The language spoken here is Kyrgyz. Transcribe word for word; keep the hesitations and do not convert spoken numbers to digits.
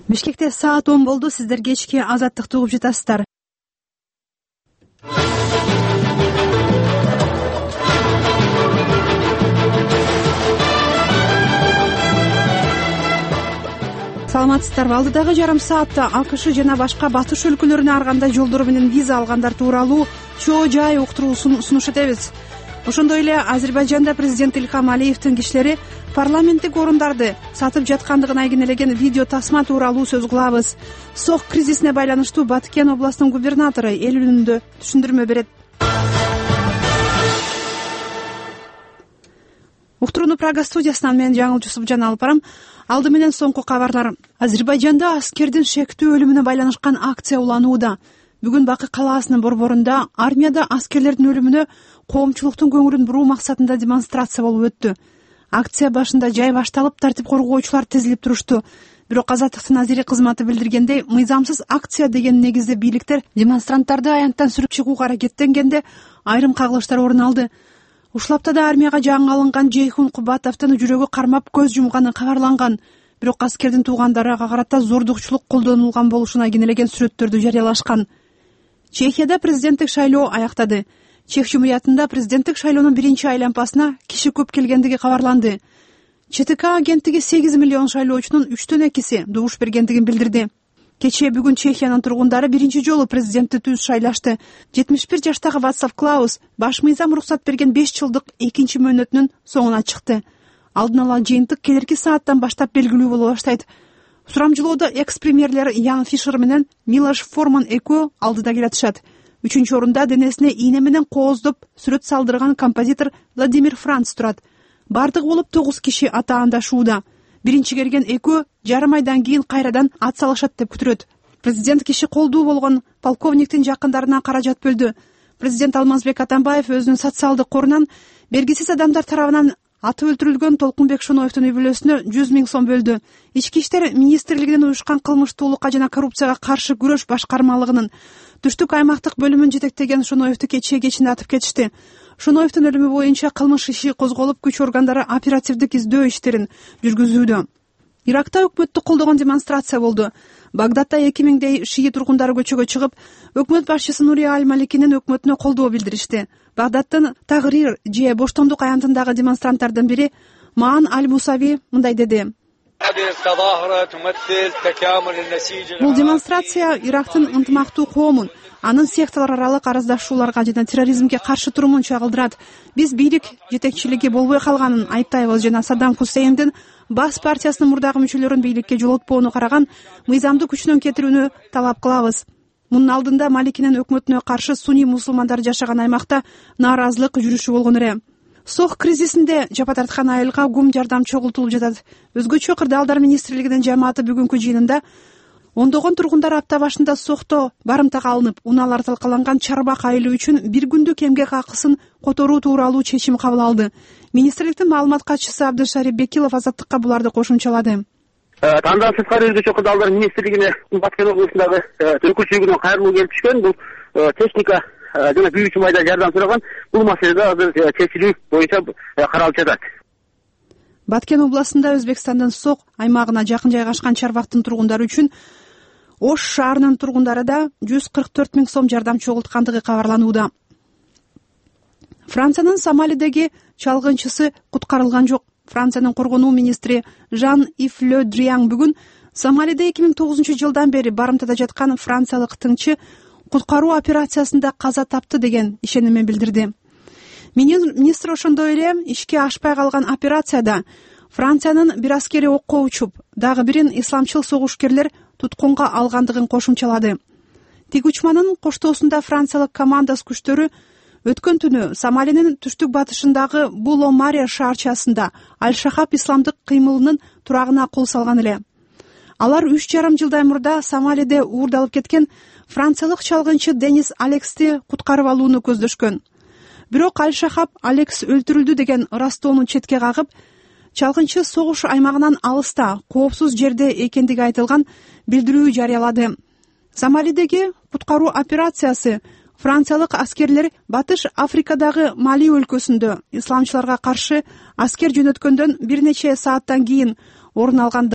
Бишкекте саат он болду. Сиздер кечки Азаттыкты угуп жатасыздар. Саламатсыздарбы? Алдыдагы жарым саатта АКШ жана башка батыш өлкөлөрүнө ар кандай жолдор менен виза алгандар тууралуу чоо жай уктуруусун сунуш этебиз. Ошондой эле Азербайжанда президент Илхам Алиевдин кишилери парламенттик орундарды сатып жаткандыгын айгинелеген видео тасма тууралуу сөз кылабыз. Сок кризисине байланыштуу Баткен областынын губернатору эл үнүндө түшүндүрмө берет. Уктурууну Прага студиясынан мен Жаңыл Жусупжан алып барам. Алды менен соңку кабарлар. Азербайжанда аскердин шектүү өлүмүнө байланышкан акция уланууда. Бүгүн Бакы калаасынын борборунда армияда аскерлердин өлүмүнө коомчулуктун көңүлүн буруу максатында демонстрация болуп өттү. Акция башында жай башталып, тартип коргоочулар тизилип турушту. Бирок Азаттыктын азири кызматы билдиргендей, мыйзамсыз акция деген негизде бийликтер демонстранттарды аянттан сүрүп чыгууга аракеттенгенде айрым кагылыштар орун алды. Ушул аптада армияга жаңы алынган Жейхун Кубатовдун жүрөгү кармап көз жумганы кабарланган. Бирок аскердин туугандары ага карата зордукчулук колдонулган болушун айгинелеген сүрөттөрдү жарыялашкан. Чехияда президенттик шайлоо аяктады. Чех жумуриятында президенттик шайлоонун биринчи айлампасына киши көп келгендиги кабарланды. ЧТК агенттиги сегиз миллион шайлоочунун үчтөн экиси добуш бергендигин билдирди. Кечээ бүгүн Чехиянын тургундары биринчи жолу президентти түз шайлашты. жетимиш бир жаштагы Вацлав Клаус баш мыйзам уруксат берген беш жылдык экинчи мөөнөтүнүн соңуна чыкты. Алдын ала жыйынтык келерки сааттан баштап белгилүү боло баштайт. Сурамжылоодо экс-премьерлер Ян Фишер менен Милош Форман экөө алдыда келатышат. Үчүнчү орунда денесине ийне менен кооздоп сүрөт салдырган композитор Владимир Франц турат. Бардыгы болуп тогуз киши атаандашууда. Биринчи келген экөө жарым айдан кийин кайрадан ат салышат деп күтүлөт. Президент киши колдуу болгон полковниктин жакындарына каражат бөлдү. Президент Алмазбек Атамбаев өзүнүн социалдык корунан бергисиз адамдар тарабынан аты өлтүрүлгөн Толкунбек Шоноевдун үй бүлөсүнө жүз миң сом бөлдү. Ички иштер министрлигинин уюшкан кылмыштуулукка жана коррупцияга каршы күрөш башкармалыгынын түштүк аймактык бөлүмүн жетектеген Шоноевду кечээ кечинде атып кетишти. Шоноевдун өлүмү боюнча кылмыш иши козголуп, күч органдары оперативдик издөө иштерин жүргүзүүдө. Иракта өкмөттү колдогон демонстрация болду. Багдадда эки миңдей шии тургундары көчөгө чыгып, өкмөт башчысы Нури Аль-Маликинин өкмөтүнө колдоо билдиришти. Багдаддын Тагрир же боштондук аянтындагы демонстранттардын бири Маан Аль-Мусави мындай деди. Бул демонстрация Ирактын ынтымактуу коомун, анын секталар аралык араздашууларга жана терроризмге каршы турумун чагылдырат. Биз бийлик жетекчилиги болбой калганын айыптайбыз жана Саддам Хусейндин Бас партиясынын мурдагы мүчөлөрүн бийликке жолотпоону караган мыйзамды күчүнөн кетирүүнү талап кылабыз. Мунун алдында Маликинин өкмөтүнө каршы суний мусулмандар жашаган аймакта нааразылык жүрүшү болгон эле. Сок кризисинде жапа тарткан айылга гум жардам чогултулуп жатат. Өзгөчө кырдаалдар министрлигинин жамааты бүгүнкү жыйынында ондогон тургундар апта башында Сокто барымтага алынып, унаалар талкаланган Чарбак айылы үчүн бир күндүк эмгек акысын которуу тууралуу чечим кабыл алды. Министрликтин маалымат катчысы Абдышарип Бекилов Азаттыкка буларды кошумчалады. Андан сырткары өзгөчө кырдаалдар министрлигине Баткен областындагы өкүлчүлүгүнөн кайрылуу келип түшкөн. Бул техника жана büyük майда жардам сураган. Бул маселеде азыр чечилүү боюнча каралып жатат. Баткен областында Өзбекстандын Сок аймагына жакын жайгашкан Чарбактын тургундары үчүн Ош шаарынын тургундары да жүз кырк төрт миң сом жардам чогулткандыгы кабарланууда. Франциянын Сомалидеги чалгынчысы куткарылган жок. Франциянын коргонуу министри Жан-Ив Ле Дриан бүгүн Сомалиде эки миң тогузунчу жылдан бери барымтада жаткан франциялык тыңчы куткаруу операциясында каза тапты деген ишенимин билдирди. Министр ошондой эле ишке ашпай калган операцияда Франциянын бир аскери окко учуп, дагы бирин исламчыл согушкерлер туткунга алгандыгын кошумчалады. Тик учманын коштоосунда франциялык командас күчтөрү өткөн түнү Сомалинин түштүк батышындагы Було-Мария шаарчасында Аль-Шахаб исламдык кыймылынын турагына кол салган эле. Алар үч жарым жылдай мурда Сомалиде уурдалып кеткен франциялык чалгынчы Денис Алексти куткарып алууну көздөшкөн. Бирок Аль-Шахаб Алекс өлтүрүлдү деген ырастоону четке кагып, чалгынчы согуш аймагынан алыста, коопсуз жерде экендиги айтылган билдирүү жарыялады. Сомалидеги куткаруу операциясы франциялык аскерлер Батыш Африкадагы Мали өлкөсүндө исламчыларга каршы аскер жөнөткөндөн бир нече сааттан кийин орун алган.